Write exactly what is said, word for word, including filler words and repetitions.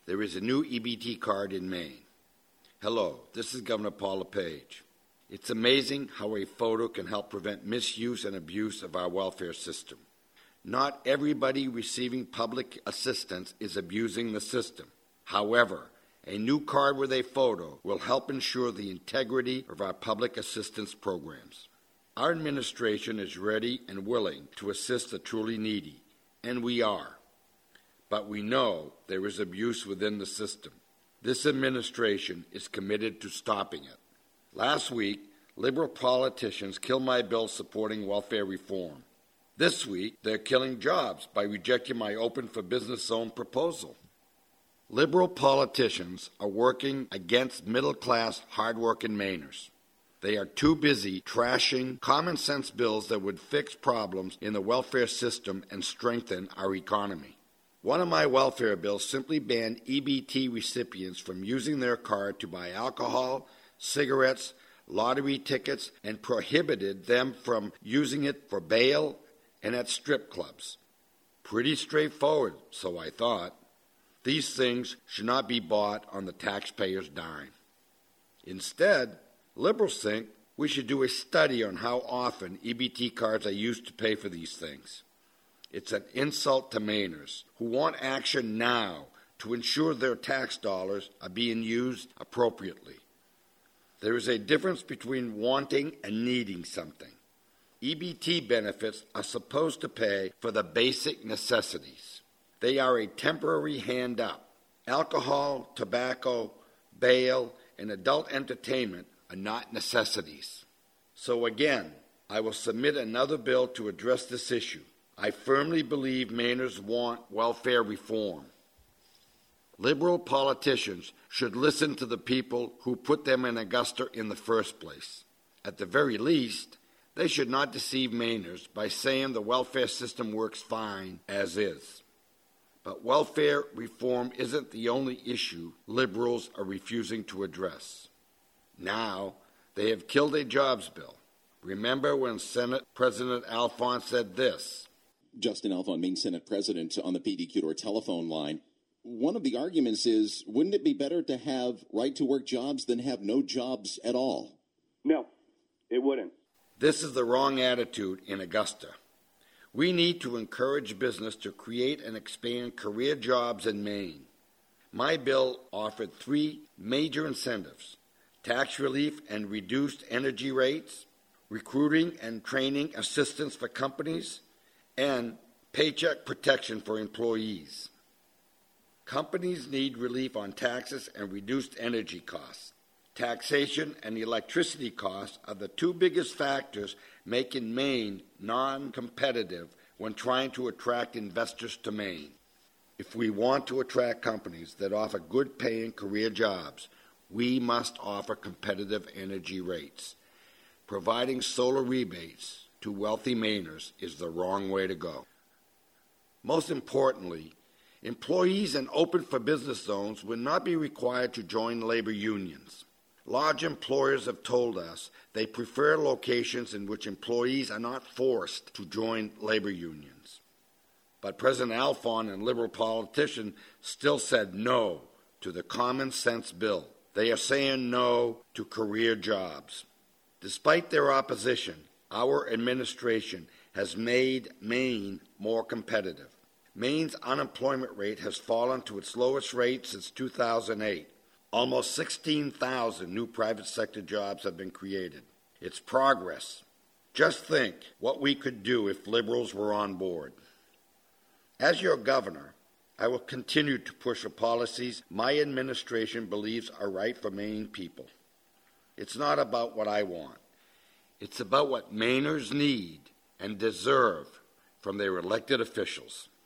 there is a new E B T card in Maine. Hello, this is Governor Paul LePage. It's amazing how a photo can help prevent misuse and abuse of our welfare system. Not everybody receiving public assistance is abusing the system. However, a new card with a photo will help ensure the integrity of our public assistance programs. Our administration is ready and willing to assist the truly needy, and we are. But we know there is abuse within the system. This administration is committed to stopping it. Last week, liberal politicians killed my bill supporting welfare reform. This week, they're killing jobs by rejecting my open for business zone proposal. Liberal politicians are working against middle-class, hard-working Mainers. They are too busy trashing common-sense bills that would fix problems in the welfare system and strengthen our economy. One of my welfare bills simply banned E B T recipients from using their card to buy alcohol, cigarettes, lottery tickets, and prohibited them from using it for bail and at strip clubs. Pretty straightforward, so I thought. These things should not be bought on the taxpayer's dime. Instead, liberals think we should do a study on how often E B T cards are used to pay for these things. It's an insult to Mainers who want action now to ensure their tax dollars are being used appropriately. There is a difference between wanting and needing something. E B T benefits are supposed to pay for the basic necessities. They are a temporary hand-up. Alcohol, tobacco, bail, and adult entertainment are not necessities. So again, I will submit another bill to address this issue. I firmly believe Mainers want welfare reform. Liberal politicians should listen to the people who put them in Augusta in the first place. At the very least, they should not deceive Mainers by saying the welfare system works fine as is. But welfare reform isn't the only issue liberals are refusing to address. Now, they have killed a jobs bill. Remember when Senate President Alfon said this? Justin Alfon, Maine Senate President, on the P D Q T O R telephone line. One of the arguments is, wouldn't it be better to have right-to-work jobs than have no jobs at all? No, it wouldn't. This is the wrong attitude in Augusta. We need to encourage business to create and expand career jobs in Maine. My bill offered three major incentives: tax relief and reduced energy rates, recruiting and training assistance for companies, and paycheck protection for employees. Companies need relief on taxes and reduced energy costs. Taxation and electricity costs are the two biggest factors making Maine non-competitive when trying to attract investors to Maine. If we want to attract companies that offer good-paying career jobs, we must offer competitive energy rates. Providing solar rebates to wealthy Mainers is the wrong way to go. Most importantly, employees in open for business zones will not be required to join labor unions. Large employers have told us they prefer locations in which employees are not forced to join labor unions. But President Alfon and liberal politicians still said no to the common sense bill. They are saying no to career jobs. Despite their opposition, our administration has made Maine more competitive. Maine's unemployment rate has fallen to its lowest rate since two thousand eight. Almost sixteen thousand new private sector jobs have been created. It's progress. Just think what we could do if liberals were on board. As your governor, I will continue to push for policies my administration believes are right for Maine people. It's not about what I want. It's about what Mainers need and deserve from their elected officials.